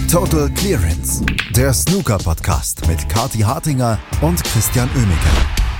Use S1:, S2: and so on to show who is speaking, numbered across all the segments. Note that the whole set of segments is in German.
S1: Total Clearance, der Snooker-Podcast mit Kathi Hartinger und Christian Oemeke.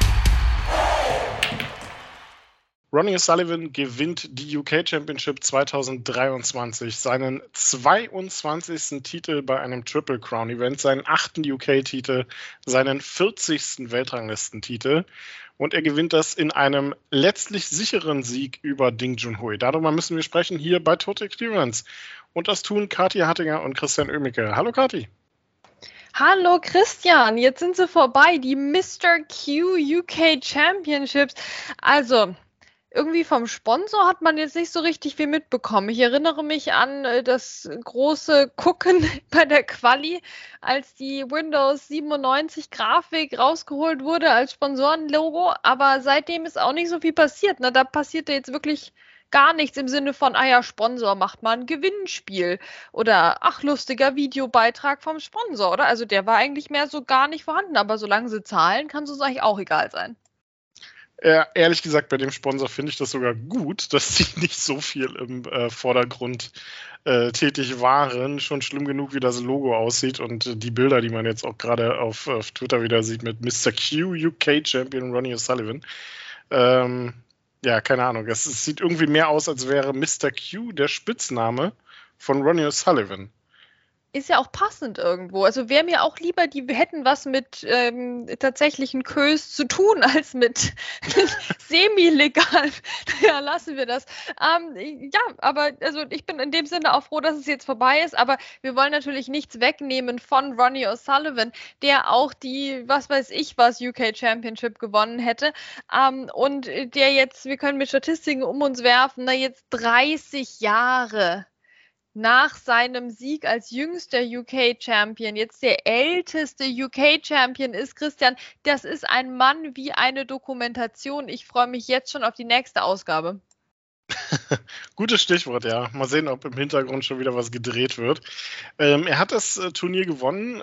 S2: Ronnie O'Sullivan gewinnt die UK Championship 2023, seinen 22. Titel bei einem Triple Crown Event, seinen 8. UK-Titel, seinen 40. Weltranglistentitel. Und er gewinnt das in einem letztlich sicheren Sieg über Ding Junhui. Darüber müssen wir sprechen hier bei Total Clearance. Und das tun Kathi Hartinger und Christian Oemeke. Hallo Kathi.
S3: Hallo Christian, jetzt sind sie vorbei, die Mr. Q UK Championships. Also, irgendwie vom Sponsor hat man jetzt nicht so richtig viel mitbekommen. Ich erinnere mich an das große Gucken bei der Quali, als die Windows 97 Grafik rausgeholt wurde als Sponsorenlogo. Aber seitdem ist auch nicht so viel passiert. Ne? Da passierte jetzt wirklich gar nichts im Sinne von, Sponsor macht mal ein Gewinnspiel oder lustiger Videobeitrag vom Sponsor, oder? Also der war eigentlich mehr so gar nicht vorhanden. Aber solange sie zahlen, kann es uns eigentlich auch egal sein.
S2: Ehrlich gesagt, bei dem Sponsor finde ich das sogar gut, dass sie nicht so viel im Vordergrund tätig waren. Schon schlimm genug, wie das Logo aussieht und die Bilder, die man jetzt auch gerade auf Twitter wieder sieht mit Mr. Q UK Champion Ronnie O'Sullivan. Keine Ahnung. Es sieht irgendwie mehr aus, als wäre Mr. Q der Spitzname von Ronnie O'Sullivan.
S3: Ist ja auch passend irgendwo. Also wäre mir auch lieber, die hätten was mit tatsächlichen Queues zu tun, als mit semi-legal. Ja, lassen wir das. Aber also ich bin in dem Sinne auch froh, dass es jetzt vorbei ist, aber wir wollen natürlich nichts wegnehmen von Ronnie O'Sullivan, der auch die, UK Championship gewonnen hätte. Und der jetzt, wir können mit Statistiken um uns werfen, jetzt 30 Jahre nach seinem Sieg als jüngster UK-Champion jetzt der älteste UK-Champion ist. Christian, das ist ein Mann wie eine Dokumentation. Ich freue mich jetzt schon auf die nächste Ausgabe.
S2: Gutes Stichwort, ja. Mal sehen, ob im Hintergrund schon wieder was gedreht wird. Er hat das Turnier gewonnen.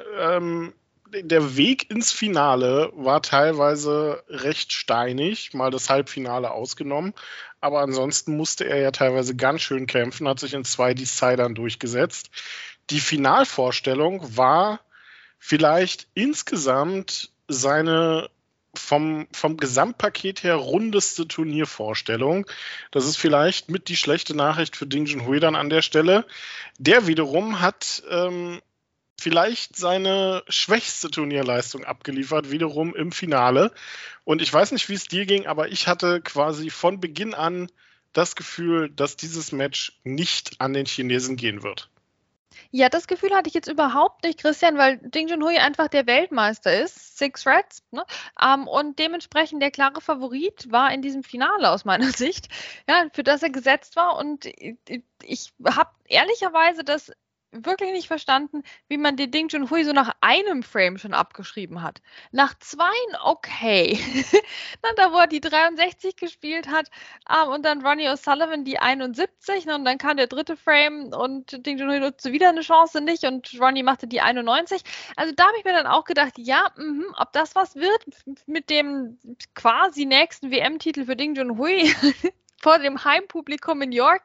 S2: Der Weg ins Finale war teilweise recht steinig, mal das Halbfinale ausgenommen. Aber ansonsten musste er ja teilweise ganz schön kämpfen, hat sich in 2 Decidern durchgesetzt. Die Finalvorstellung war vielleicht insgesamt seine vom Gesamtpaket her rundeste Turniervorstellung. Das ist vielleicht mit die schlechte Nachricht für Ding Junhui dann an der Stelle. Der wiederum hat vielleicht seine schwächste Turnierleistung abgeliefert, wiederum im Finale. Und ich weiß nicht, wie es dir ging, aber ich hatte quasi von Beginn an das Gefühl, dass dieses Match nicht an den Chinesen gehen wird.
S3: Ja, das Gefühl hatte ich jetzt überhaupt nicht, Christian, weil Ding Junhui einfach der Weltmeister ist, 6 Reds, ne? Und dementsprechend der klare Favorit war in diesem Finale aus meiner Sicht, ja, für das er gesetzt war. Und ich habe ehrlicherweise das wirklich nicht verstanden, wie man den Ding Junhui so nach einem Frame schon abgeschrieben hat. Nach 2 okay. Da wo er die 63 gespielt hat und dann Ronnie O'Sullivan die 71 und dann kam der 3. Frame und Ding Junhui nutzte wieder eine Chance nicht und Ronnie machte die 91. Also da habe ich mir dann auch gedacht, ob das was wird mit dem quasi nächsten WM-Titel für Ding Junhui vor dem Heimpublikum in York.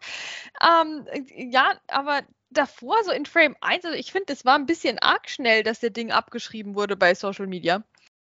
S3: Aber davor, so in Frame 1, also ich finde, es war ein bisschen arg schnell, dass der Ding abgeschrieben wurde bei Social Media.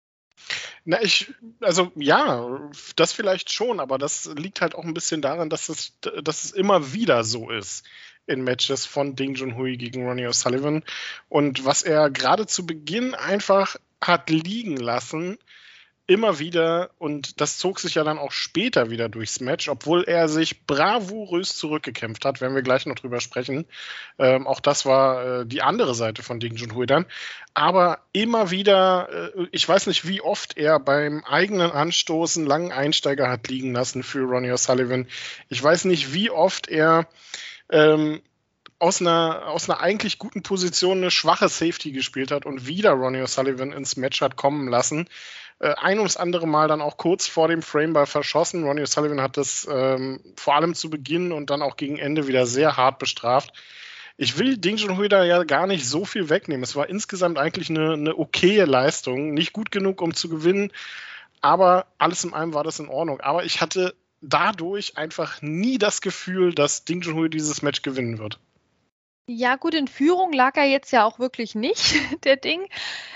S2: Das vielleicht schon, aber das liegt halt auch ein bisschen daran, dass es immer wieder so ist in Matches von Ding Junhui gegen Ronnie O'Sullivan. Und was er gerade zu Beginn einfach hat liegen lassen, immer wieder, und das zog sich ja dann auch später wieder durchs Match, obwohl er sich bravourös zurückgekämpft hat, werden wir gleich noch drüber sprechen. Auch das war die andere Seite von Ding Junhui dann. Aber immer wieder, ich weiß nicht, wie oft er beim eigenen Anstoßen langen Einsteiger hat liegen lassen für Ronnie O'Sullivan. Ich weiß nicht, wie oft er aus einer eigentlich guten Position eine schwache Safety gespielt hat und wieder Ronnie O'Sullivan ins Match hat kommen lassen. Ein ums andere Mal dann auch kurz vor dem Frameball verschossen. Ronnie O'Sullivan hat das vor allem zu Beginn und dann auch gegen Ende wieder sehr hart bestraft. Ich will Ding Junhui da ja gar nicht so viel wegnehmen. Es war insgesamt eigentlich eine okaye Leistung. Nicht gut genug, um zu gewinnen, aber alles in allem war das in Ordnung. Aber ich hatte dadurch einfach nie das Gefühl, dass Ding Junhui dieses Match gewinnen wird.
S3: Ja, gut, in Führung lag er jetzt ja auch wirklich nicht, der Ding.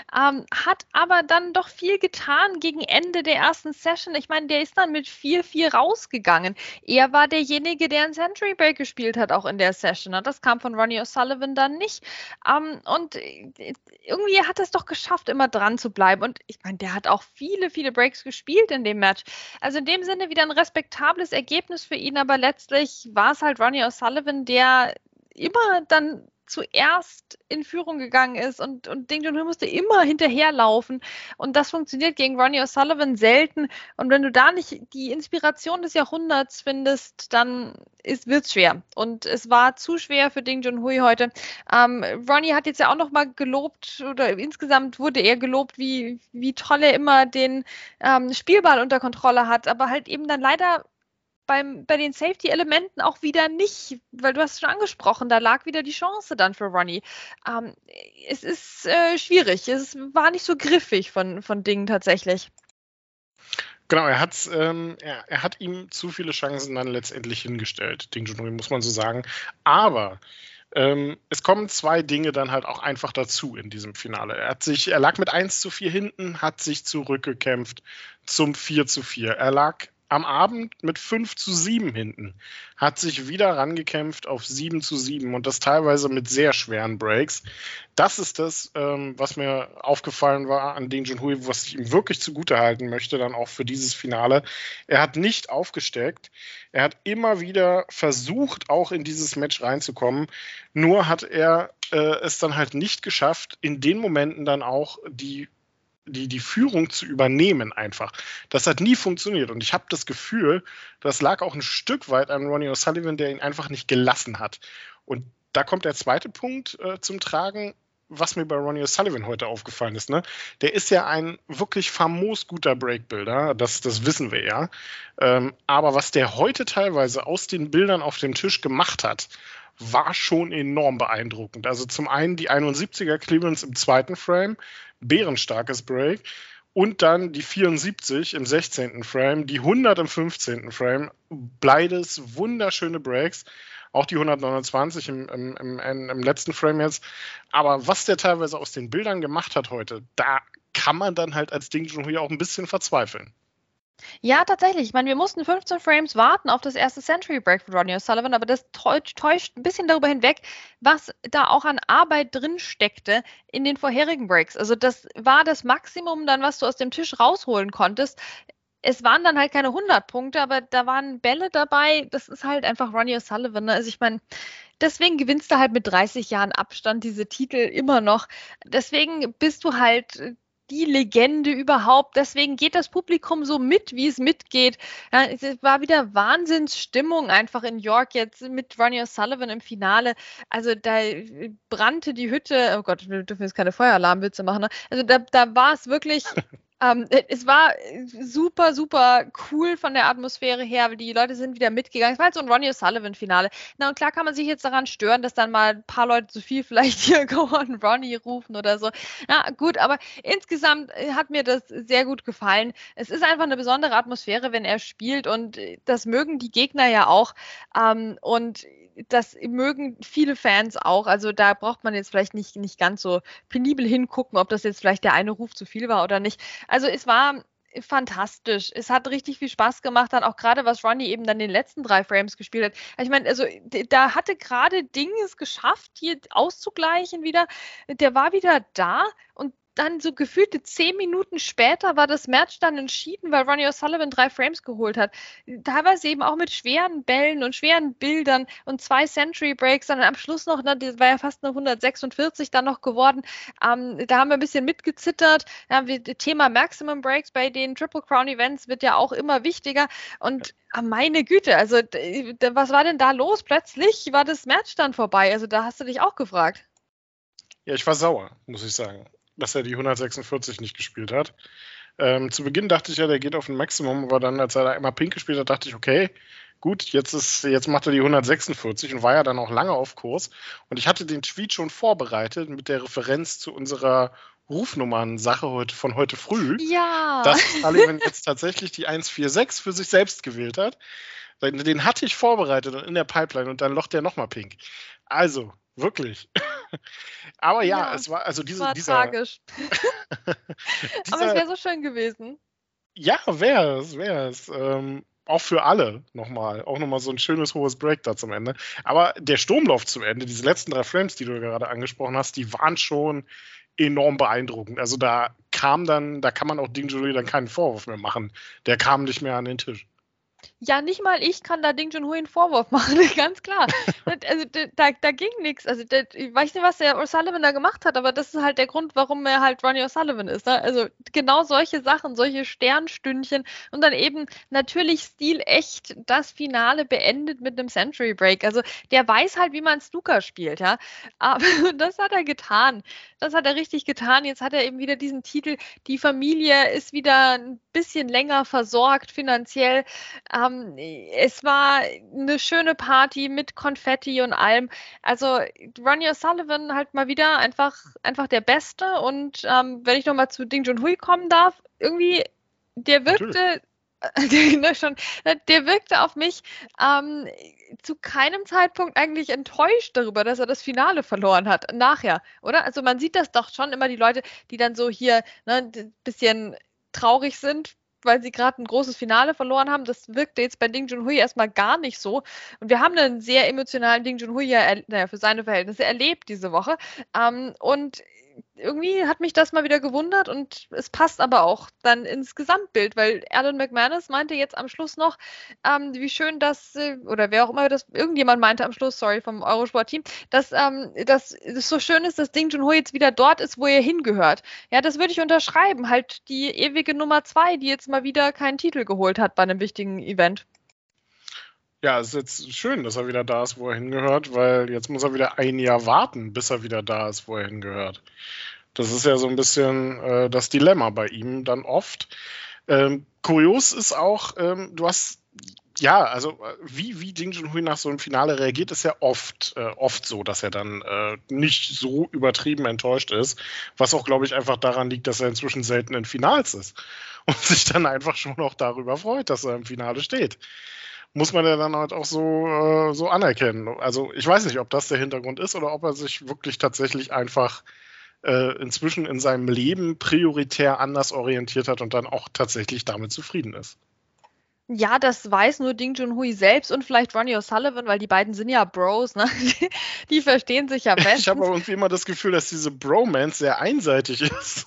S3: Hat aber dann doch viel getan gegen Ende der ersten Session. Ich meine, der ist dann mit 4-4 rausgegangen. Er war derjenige, der einen Century Break gespielt hat, auch in der Session. Ne? Das kam von Ronnie O'Sullivan dann nicht. Und irgendwie hat er es doch geschafft, immer dran zu bleiben. Und ich meine, der hat auch viele, viele Breaks gespielt in dem Match. Also in dem Sinne wieder ein respektables Ergebnis für ihn, aber letztlich war es halt Ronnie O'Sullivan, der immer dann zuerst in Führung gegangen ist und Ding Junhui musste immer hinterherlaufen und das funktioniert gegen Ronnie O'Sullivan selten und wenn du da nicht die Inspiration des Jahrhunderts findest, dann wird es schwer und es war zu schwer für Ding Junhui heute. Ronnie hat jetzt ja auch noch mal gelobt oder insgesamt wurde er gelobt, wie toll er immer den Spielball unter Kontrolle hat, aber halt eben dann leider bei den Safety-Elementen auch wieder nicht, weil du hast es schon angesprochen, da lag wieder die Chance dann für Ronnie. Es ist schwierig, es war nicht so griffig von Dingen tatsächlich.
S2: Genau, er hat ihm zu viele Chancen dann letztendlich hingestellt, Ding Junhui, muss man so sagen. Aber es kommen zwei Dinge dann halt auch einfach dazu in diesem Finale. Er lag mit 1-4 hinten, hat sich zurückgekämpft zum 4-4. Er lag am Abend mit 5-7 hinten, hat sich wieder rangekämpft auf 7-7 und das teilweise mit sehr schweren Breaks. Das ist das, was mir aufgefallen war an Ding Junhui, was ich ihm wirklich zugutehalten möchte, dann auch für dieses Finale. Er hat nicht aufgesteckt. Er hat immer wieder versucht, auch in dieses Match reinzukommen. Nur hat er es dann halt nicht geschafft, in den Momenten dann auch die Führung zu übernehmen einfach. Das hat nie funktioniert und ich habe das Gefühl, das lag auch ein Stück weit an Ronnie O'Sullivan, der ihn einfach nicht gelassen hat. Und da kommt der zweite Punkt zum Tragen, was mir bei Ronnie O'Sullivan heute aufgefallen ist. Ne? Der ist ja ein wirklich famos guter Breakbuilder, das wissen wir ja. Aber was der heute teilweise aus den Bildern auf dem Tisch gemacht hat, war schon enorm beeindruckend. Also zum einen die 71er Clearance im zweiten Frame, bärenstarkes Break. Und dann die 74 im 16. Frame, die 100 im 15. Frame. Beides wunderschöne Breaks. Auch die 129 im letzten Frame jetzt. Aber was der teilweise aus den Bildern gemacht hat heute, da kann man dann halt als Ding Junhui auch ein bisschen verzweifeln.
S3: Ja, tatsächlich. Ich meine, wir mussten 15 Frames warten auf das erste Century Break von Ronnie O'Sullivan, aber das täuscht ein bisschen darüber hinweg, was da auch an Arbeit drin steckte in den vorherigen Breaks. Also das war das Maximum dann, was du aus dem Tisch rausholen konntest. Es waren dann halt keine 100 Punkte, aber da waren Bälle dabei. Das ist halt einfach Ronnie O'Sullivan. Ne? Also ich meine, deswegen gewinnst du halt mit 30 Jahren Abstand diese Titel immer noch. Deswegen bist du halt die Legende überhaupt. Deswegen geht das Publikum so mit, wie es mitgeht. Ja, es war wieder Wahnsinnsstimmung einfach in York jetzt mit Ronnie O'Sullivan im Finale. Also da brannte die Hütte. Oh Gott, wir dürfen jetzt keine Feueralarmwitze machen. Ne? Also da war es wirklich es war super, super cool von der Atmosphäre her, weil die Leute sind wieder mitgegangen. Es war halt so ein Ronnie O'Sullivan-Finale. Na und klar kann man sich jetzt daran stören, dass dann mal ein paar Leute zu viel vielleicht hier Go on Ronnie rufen oder so. Ja, gut, aber insgesamt hat mir das sehr gut gefallen. Es ist einfach eine besondere Atmosphäre, wenn er spielt und das mögen die Gegner ja auch. Und das mögen viele Fans auch. Also da braucht man jetzt vielleicht nicht ganz so penibel hingucken, ob das jetzt vielleicht der eine Ruf zu viel war oder nicht. Also es war fantastisch. Es hat richtig viel Spaß gemacht, dann auch gerade, was Ronnie eben dann in den letzten 3 Frames gespielt hat. Ich meine, also da hatte gerade Ding es geschafft, hier auszugleichen wieder. Der war wieder da und dann so gefühlte 10 Minuten später war das Match dann entschieden, weil Ronnie O'Sullivan 3 Frames geholt hat. Teilweise eben auch mit schweren Bällen und schweren Bildern und 2 Century Breaks, dann am Schluss noch, ne, das war ja fast eine 146 dann noch geworden. Da haben wir ein bisschen mitgezittert. Ja, Thema Maximum Breaks bei den Triple Crown Events wird ja auch immer wichtiger und meine Güte, also was war denn da los? Plötzlich war das Match dann vorbei. Also da hast du dich auch gefragt.
S2: Ja, ich war sauer, muss ich sagen, dass er die 146 nicht gespielt hat. Zu Beginn dachte ich ja, der geht auf ein Maximum, aber dann, als er da immer Pink gespielt hat, dachte ich, okay, gut, jetzt macht er die 146 und war ja dann auch lange auf Kurs. Und ich hatte den Tweet schon vorbereitet mit der Referenz zu unserer Rufnummern-Sache von heute früh,
S3: Ja.
S2: dass Sullivan jetzt tatsächlich die 146 für sich selbst gewählt hat. Den hatte ich vorbereitet und in der Pipeline und dann locht der nochmal Pink. Also, wirklich. Aber ja,
S3: Ja,
S2: es war, also
S3: war tragisch. Aber es wäre so schön gewesen.
S2: Ja, wäre es. Auch für alle nochmal. Auch nochmal so ein schönes hohes Break da zum Ende. Aber der Sturmlauf zum Ende, diese letzten 3 Frames, die du gerade angesprochen hast, die waren schon enorm beeindruckend. Also da kann man auch Ding Junhui dann keinen Vorwurf mehr machen. Der kam nicht mehr an den Tisch.
S3: Ja, nicht mal ich kann da Ding Junhui einen Vorwurf machen, ganz klar. Also da ging nichts. Also ich weiß nicht, was der O'Sullivan da gemacht hat, aber das ist halt der Grund, warum er halt Ronnie O'Sullivan ist. Ne? Also genau solche Sachen, solche Sternstündchen und dann eben natürlich stilecht das Finale beendet mit einem Century Break. Also der weiß halt, wie man Snooker spielt, ja. Aber das hat er getan. Das hat er richtig getan. Jetzt hat er eben wieder diesen Titel. Die Familie ist wieder ein bisschen länger versorgt finanziell. Es war eine schöne Party mit Konfetti und allem. Also Ronnie O'Sullivan halt mal wieder einfach der Beste. Und wenn ich nochmal zu Ding Junhui kommen darf, irgendwie, der wirkte der wirkte auf mich zu keinem Zeitpunkt eigentlich enttäuscht darüber, dass er das Finale verloren hat. Nachher, oder? Also man sieht das doch schon immer, die Leute, die dann so hier ein bisschen traurig sind, weil sie gerade ein großes Finale verloren haben. Das wirkte jetzt bei Ding Junhui erstmal gar nicht so. Und wir haben einen sehr emotionalen Ding Junhui für seine Verhältnisse erlebt diese Woche. Und irgendwie hat mich das mal wieder gewundert und es passt aber auch dann ins Gesamtbild, weil Alan McManus meinte jetzt am Schluss noch, wie schön das, oder wer auch immer das, irgendjemand meinte am Schluss, sorry, vom Eurosport-Team, dass es so schön ist, dass Ding Junhui jetzt wieder dort ist, wo er hingehört. Ja, das würde ich unterschreiben. Halt die ewige Nummer 2, die jetzt mal wieder keinen Titel geholt hat bei einem wichtigen Event.
S2: Ja, es ist jetzt schön, dass er wieder da ist, wo er hingehört, weil jetzt muss er wieder ein Jahr warten, bis er wieder da ist, wo er hingehört. Das ist ja so ein bisschen das Dilemma bei ihm dann oft. Kurios ist auch, du hast, ja, also wie Ding Junhui nach so einem Finale reagiert, ist ja oft so, dass er dann nicht so übertrieben enttäuscht ist, was auch, glaube ich, einfach daran liegt, dass er inzwischen selten in Finals ist und sich dann einfach schon auch darüber freut, dass er im Finale steht. Muss man ja dann halt auch so anerkennen. Also ich weiß nicht, ob das der Hintergrund ist oder ob er sich wirklich tatsächlich einfach inzwischen in seinem Leben prioritär anders orientiert hat und dann auch tatsächlich damit zufrieden ist.
S3: Ja, das weiß nur Ding Junhui selbst und vielleicht Ronnie O'Sullivan, weil die beiden sind ja Bros, ne? Die verstehen sich ja bestens.
S2: Ich habe aber irgendwie immer das Gefühl, dass diese Bromance sehr einseitig ist.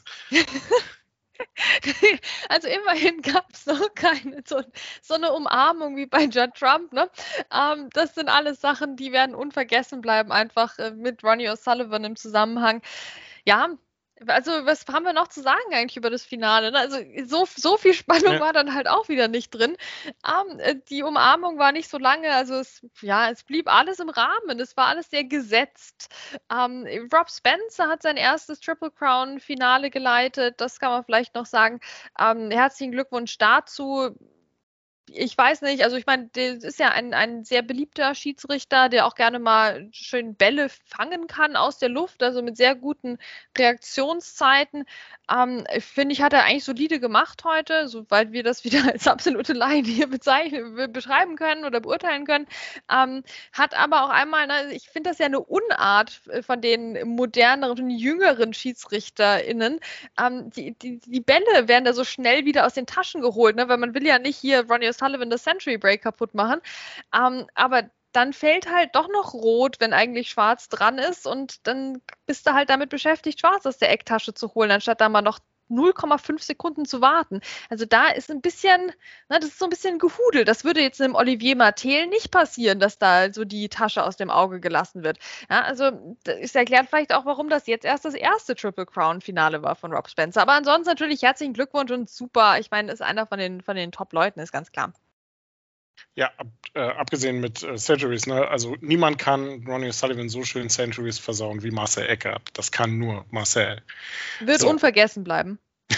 S3: Also immerhin gab es noch keine so eine Umarmung wie bei Judd Trump. Ne? Das sind alles Sachen, die werden unvergessen bleiben, einfach mit Ronnie O'Sullivan im Zusammenhang. Ja, also was haben wir noch zu sagen eigentlich über das Finale? Ne? Also so viel Spannung war dann halt auch wieder nicht drin. Die Umarmung war nicht so lange, also es blieb alles im Rahmen, es war alles sehr gesetzt. Rob Spencer hat sein erstes Triple Crown Finale geleitet, das kann man vielleicht noch sagen. Herzlichen Glückwunsch dazu. Ich weiß nicht, also ich meine, der ist ja ein sehr beliebter Schiedsrichter, der auch gerne mal schön Bälle fangen kann aus der Luft, also mit sehr guten Reaktionszeiten. Finde ich, hat er eigentlich solide gemacht heute, soweit wir das wieder als absolute Laien hier beschreiben können oder beurteilen können. Hat aber auch einmal, ich finde das ja eine Unart von den moderneren, jüngeren SchiedsrichterInnen. Die Bälle werden da so schnell wieder aus den Taschen geholt, ne? Weil man will ja nicht hier Ronnie O'Sullivan das Century Break kaputt machen. Aber dann fällt halt doch noch rot, wenn eigentlich schwarz dran ist und dann bist du halt damit beschäftigt, schwarz aus der Ecktasche zu holen, anstatt da mal noch 0,5 Sekunden zu warten. Also da ist ein bisschen, das ist so ein bisschen Gehudel. Das würde jetzt einem Olivier Martel nicht passieren, dass da so die Tasche aus dem Auge gelassen wird. Ja, also es erklärt vielleicht auch, warum das jetzt erst das erste Triple Crown Finale war von Rob Spencer. Aber ansonsten natürlich herzlichen Glückwunsch und super. Ich meine, ist einer von den Top-Leuten, ist ganz klar.
S2: Ja, abgesehen mit Centuries, ne? Also niemand kann Ronnie O'Sullivan so schön Centuries versauen wie Marcel Eckert. Das kann nur Marcel.
S3: Wird unvergessen bleiben.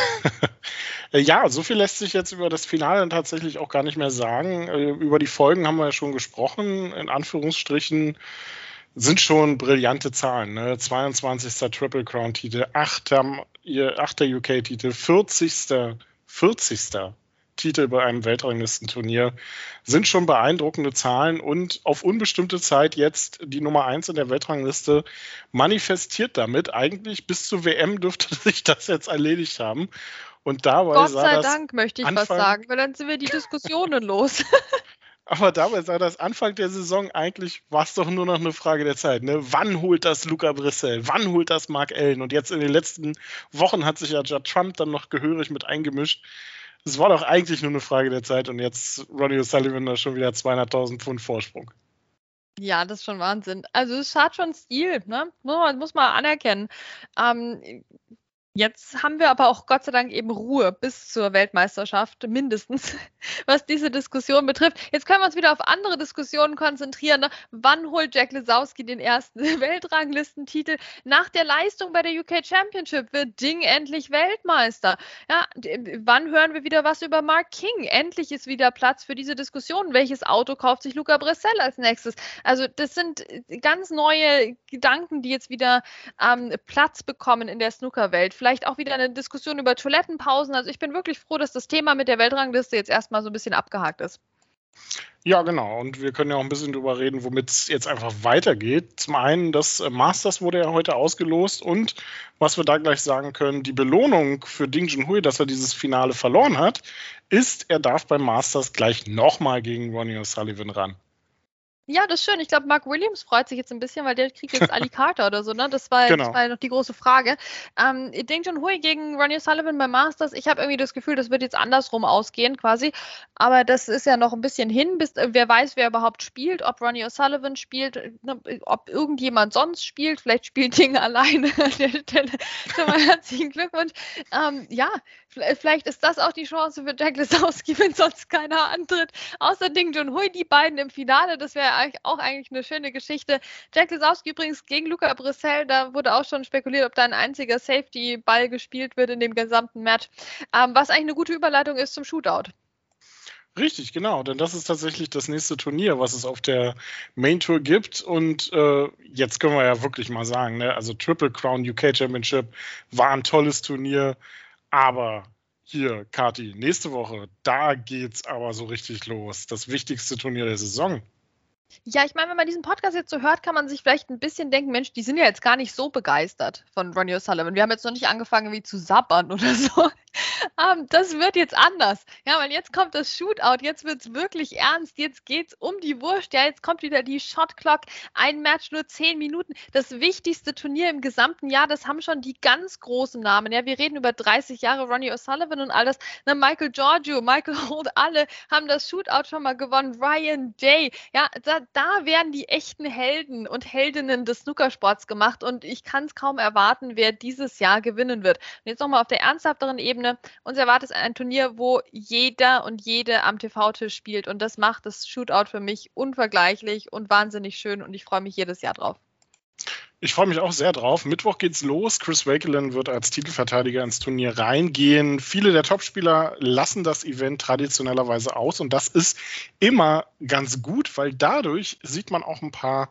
S2: Ja, so viel lässt sich jetzt über das Finale tatsächlich auch gar nicht mehr sagen. Über die Folgen haben wir ja schon gesprochen. In Anführungsstrichen sind schon brillante Zahlen. Ne? 22. Triple Crown-Titel, 8. UK-Titel, 40. Titel bei einem Weltranglistenturnier sind schon beeindruckende Zahlen und auf unbestimmte Zeit jetzt die Nummer 1 in der Weltrangliste manifestiert damit. Eigentlich bis zur WM dürfte sich das jetzt erledigt haben. Und dabei
S3: Gott
S2: sah
S3: sei
S2: das
S3: Dank, möchte ich was sagen, weil dann sind wir die Diskussionen los.
S2: Aber dabei sah das Anfang der Saison eigentlich, war es doch nur noch eine Frage der Zeit. Ne? Wann holt das Luca Brissell? Wann holt das Mark Allen? Und jetzt in den letzten Wochen hat sich ja Judd Trump dann noch gehörig mit eingemischt. Es war doch eigentlich nur eine Frage der Zeit und jetzt Ronnie O'Sullivan da schon wieder 200.000 Pfund Vorsprung.
S3: Ja, das ist schon Wahnsinn. Also es hat schon Stil, ne? Muss man anerkennen. Jetzt haben wir aber auch Gott sei Dank eben Ruhe bis zur Weltmeisterschaft, mindestens, was diese Diskussion betrifft. Jetzt können wir uns wieder auf andere Diskussionen konzentrieren. Ne? Wann holt Jack Lisowski den ersten Weltranglistentitel? Nach der Leistung bei der UK Championship wird Ding endlich Weltmeister. Ja, wann hören wir wieder was über Mark King? Endlich ist wieder Platz für diese Diskussion. Welches Auto kauft sich Luca Brissell als nächstes? Also das sind ganz neue Gedanken, die jetzt wieder Platz bekommen in der Snookerwelt. Vielleicht auch wieder eine Diskussion über Toilettenpausen. Also ich bin wirklich froh, dass das Thema mit der Weltrangliste jetzt erstmal so ein bisschen abgehakt ist.
S2: Ja, genau. Und wir können ja auch ein bisschen drüber reden, womit es jetzt einfach weitergeht. Zum einen, das Masters wurde ja heute ausgelost und was wir da gleich sagen können, die Belohnung für Ding Junhui, dass er dieses Finale verloren hat, ist, er darf beim Masters gleich nochmal gegen Ronnie O'Sullivan ran.
S3: Ja, das ist schön. Ich glaube, Mark Williams freut sich jetzt ein bisschen, weil der kriegt jetzt Ali Carter oder so, ne? Das war ja noch die große Frage. Ding Junhui gegen Ronnie O'Sullivan beim Masters, ich habe irgendwie das Gefühl, das wird jetzt andersrum ausgehen quasi. Aber das ist ja noch ein bisschen hin, bis wer weiß, wer überhaupt spielt, ob Ronnie O'Sullivan spielt, ne, ob irgendjemand sonst spielt. Vielleicht spielt Ding alleine an der Stelle. Schon mal herzlichen Glückwunsch. Ja, vielleicht ist das auch die Chance für Jack Lisowski, wenn sonst keiner antritt. Außer Ding Junhui, die beiden im Finale, das wäre auch eigentlich eine schöne Geschichte. Jack Lisowski übrigens gegen Luca Brissell, da wurde auch schon spekuliert, ob da ein einziger Safety-Ball gespielt wird in dem gesamten Match, was eigentlich eine gute Überleitung ist zum Shootout.
S2: Richtig, genau, denn das ist tatsächlich das nächste Turnier, was es auf der Main Tour gibt und jetzt können wir ja wirklich mal sagen, ne? Also Triple Crown UK Championship war ein tolles Turnier, aber hier, Kathi, nächste Woche, da geht's aber so richtig los. Das wichtigste Turnier der Saison.
S3: Ja, ich meine, wenn man diesen Podcast jetzt so hört, kann man sich vielleicht ein bisschen denken, Mensch, die sind ja jetzt gar nicht so begeistert von Ronnie O'Sullivan. Wir haben jetzt noch nicht angefangen, wie zu sabbern oder so. Das wird jetzt anders. Ja, weil jetzt kommt das Shootout, jetzt wird es wirklich ernst, jetzt geht es um die Wurst. Ja, jetzt kommt wieder die Shot Clock, ein Match nur 10 Minuten. Das wichtigste Turnier im gesamten Jahr, das haben schon die ganz großen Namen. Ja, wir reden über 30 Jahre Ronnie O'Sullivan und all das. Na, Michael Giorgio, Michael Holt, alle haben das Shootout schon mal gewonnen. Ryan Day, ja, da werden die echten Helden und Heldinnen des Snookersports gemacht und ich kann es kaum erwarten, wer dieses Jahr gewinnen wird. Und jetzt nochmal auf der ernsthafteren Ebene, uns erwartet ein Turnier, wo jeder und jede am TV-Tisch spielt und das macht das Shootout für mich unvergleichlich und wahnsinnig schön und ich freue mich jedes Jahr drauf.
S2: Ich freue mich auch sehr drauf. Mittwoch geht's los. Chris Wakelin wird als Titelverteidiger ins Turnier reingehen. Viele der Topspieler lassen das Event traditionellerweise aus und das ist immer ganz gut, weil dadurch sieht man auch ein paar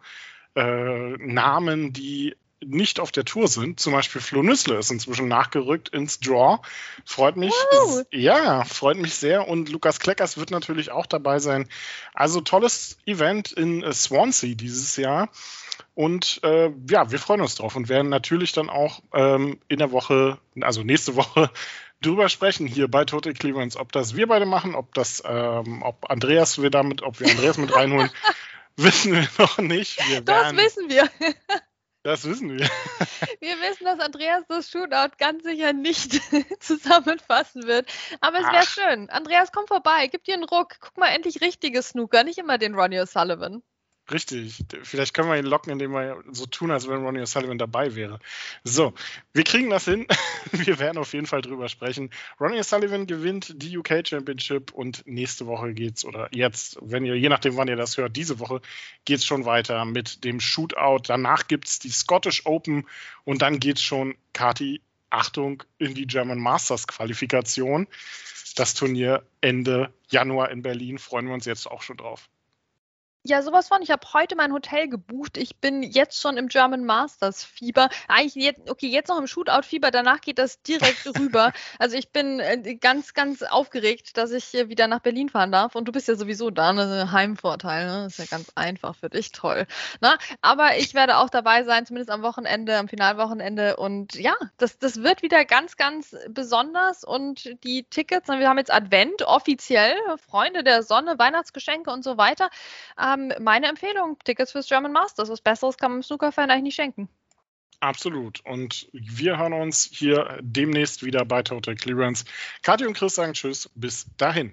S2: Namen, die nicht auf der Tour sind. Zum Beispiel Flo Nüssle ist inzwischen nachgerückt ins Draw. Freut mich. Ja, freut mich sehr. Und Lukas Kleckers wird natürlich auch dabei sein. Also tolles Event in Swansea dieses Jahr. Und ja, wir freuen uns drauf und werden natürlich dann auch in der Woche, also nächste Woche, drüber sprechen hier bei Total Clearance, ob das wir beide machen, ob Andreas mit reinholen, wissen wir noch nicht.
S3: Das wissen wir.
S2: Das wissen wir.
S3: Wir wissen, dass Andreas das Shootout ganz sicher nicht zusammenfassen wird. Aber es wäre schön. Andreas, komm vorbei, gib dir einen Ruck. Guck mal, endlich richtige Snooker, nicht immer den Ronnie O'Sullivan.
S2: Richtig. Vielleicht können wir ihn locken, indem wir so tun, als wenn Ronnie O'Sullivan dabei wäre. So, wir kriegen das hin. Wir werden auf jeden Fall drüber sprechen. Ronnie O'Sullivan gewinnt die UK Championship und nächste Woche geht's, oder jetzt, je nachdem, wann ihr das hört, diese Woche geht's schon weiter mit dem Shootout. Danach gibt's die Scottish Open und dann geht's schon, Kathi, Achtung, in die German Masters Qualifikation. Das Turnier Ende Januar in Berlin. Freuen wir uns jetzt auch schon drauf.
S3: Ja, sowas von. Ich habe heute mein Hotel gebucht. Ich bin jetzt schon im German Masters Fieber. Eigentlich jetzt noch im Shootout Fieber. Danach geht das direkt rüber. Also ich bin ganz, ganz aufgeregt, dass ich wieder nach Berlin fahren darf. Und du bist ja sowieso da, ne? Heimvorteil. Ne? Das ist ja ganz einfach für dich. Toll. Na? Aber ich werde auch dabei sein, zumindest am Wochenende, am Finalwochenende. Und ja, das wird wieder ganz, ganz besonders. Und die Tickets, wir haben jetzt Advent offiziell, Freunde der Sonne, Weihnachtsgeschenke und so weiter. Meine Empfehlung, Tickets fürs German Masters. Was Besseres kann man einem Snooker-Fan eigentlich nicht schenken.
S2: Absolut. Und wir hören uns hier demnächst wieder bei Total Clearance. Kathi und Chris sagen Tschüss. Bis dahin.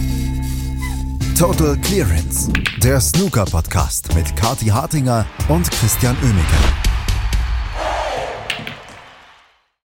S1: Total Clearance, der Snooker-Podcast mit Kathi Hartinger und Christian Oemeke.